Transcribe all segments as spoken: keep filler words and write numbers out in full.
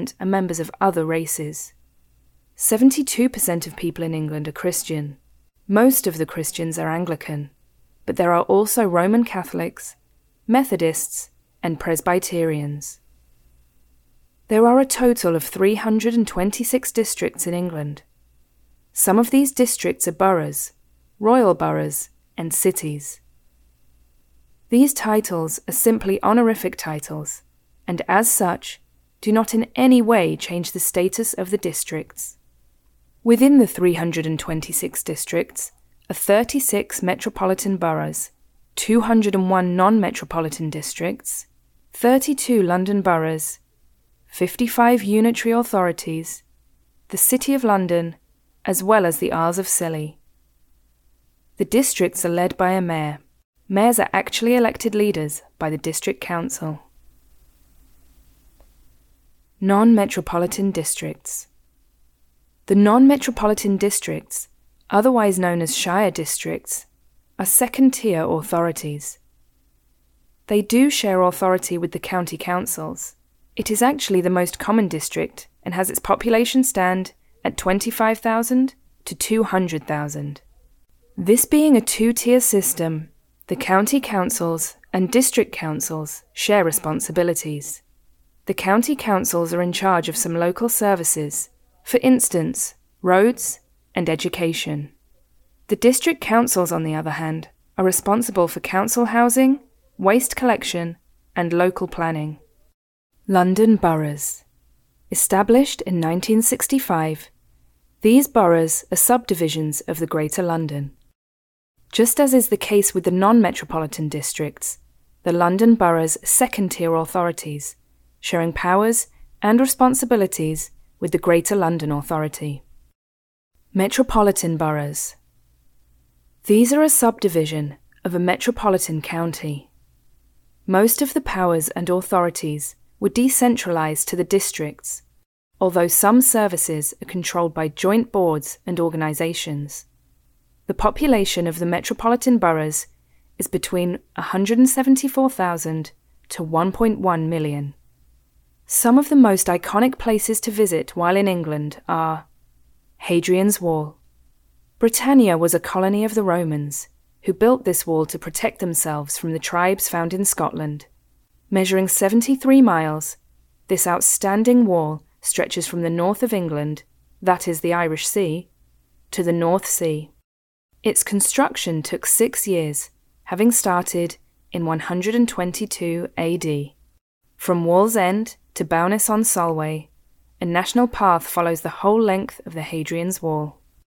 are members of other races. seventy-two percent of people in England are Christian. Most of the Christians are Anglican, but there are also Roman Catholics, Methodists, and Presbyterians. There are a total of three hundred twenty-six districts in England. Some of these districts are boroughs, royal boroughs, and cities. These titles are simply honorific titles, and as such, do not in any way change the status of the districts. Within the three hundred twenty-six districts are thirty-six metropolitan boroughs, two hundred one non-metropolitan districts, thirty-two London boroughs, fifty-five unitary authorities, the City of London, as well as the Isles of Scilly. The districts are led by a mayor. Mayors are actually elected leaders by the district council. Non-metropolitan districts. The non-metropolitan districts, otherwise known as shire districts, are second-tier authorities. They do share authority with the county councils. It is actually the most common district and has its population stand at twenty-five thousand to two hundred thousand. This being a two-tier system, the county councils and district councils share responsibilities. The county councils are in charge of some local services, for instance, roads and education. The district councils, on the other hand, are responsible for council housing, waste collection, and local planning. London boroughs. Established in nineteen sixty-five, these boroughs are subdivisions of the Greater London. Just as is the case with the non-metropolitan districts, the London boroughs are second-tier authorities, sharing powers and responsibilities with the Greater London Authority. Metropolitan boroughs. These are a subdivision of a metropolitan county. Most of the powers and authorities were decentralised to the districts, although some services are controlled by joint boards and organisations. The population of the metropolitan boroughs is between one hundred seventy-four thousand to one point one million. Some of the most iconic places to visit while in England are Hadrian's Wall. Britannia was a colony of the Romans, who built this wall to protect themselves from the tribes found in Scotland. Measuring seventy-three miles, this outstanding wall stretches from the north of England, that is the Irish Sea, to the North Sea. Its construction took six years, having started in one hundred twenty-two A D. From Wallsend to Bowness-on-Solway, a national path follows the whole length of the Hadrian's Wall.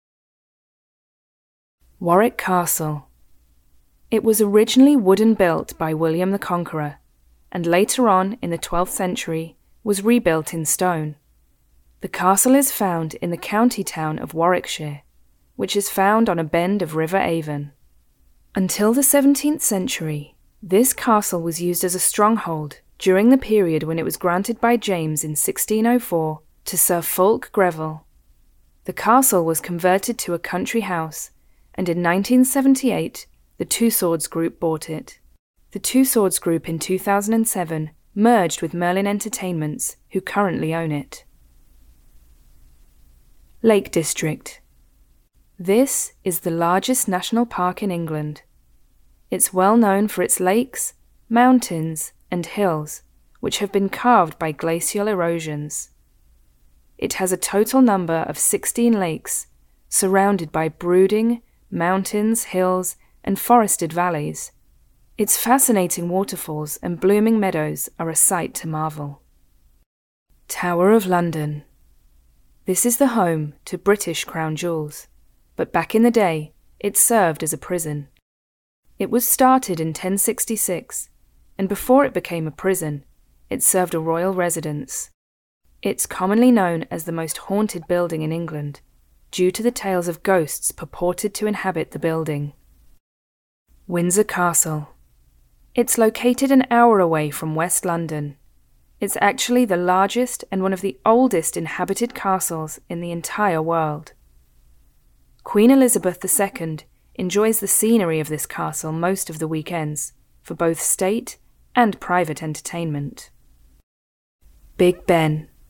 Warwick Castle. It was originally wooden built by William the Conqueror, and later on in the twelfth century was rebuilt in stone. The castle is found in the county town of Warwickshire, which is found on a bend of River Avon. Until the seventeenth century, this castle was used as a stronghold during the period when it was granted by James in sixteen oh four to Sir Fulk Greville. The castle was converted to a country house, and in nineteen seventy-eight, the Two Swords Group bought it. The Two Swords Group in two thousand seven merged with Merlin Entertainments, who currently own it. Lake District. This is the largest national park in England. It's well known for its lakes, mountains, and hills, which have been carved by glacial erosions. It has a total number of sixteen lakes, surrounded by brooding mountains, hills, and forested valleys. Its fascinating waterfalls and blooming meadows are a sight to marvel. Tower of London. This is the home to British crown jewels, but back in the day, it served as a prison. It was started in ten sixty-six, and before it became a prison, it served a royal residence. It's commonly known as the most haunted building in England, due to the tales of ghosts purported to inhabit the building. Windsor Castle. It's located an hour away from West London. It's actually the largest and one of the oldest inhabited castles in the entire world. Queen Elizabeth the Second enjoys the scenery of this castle most of the weekends, for both state and private entertainment. Big Ben.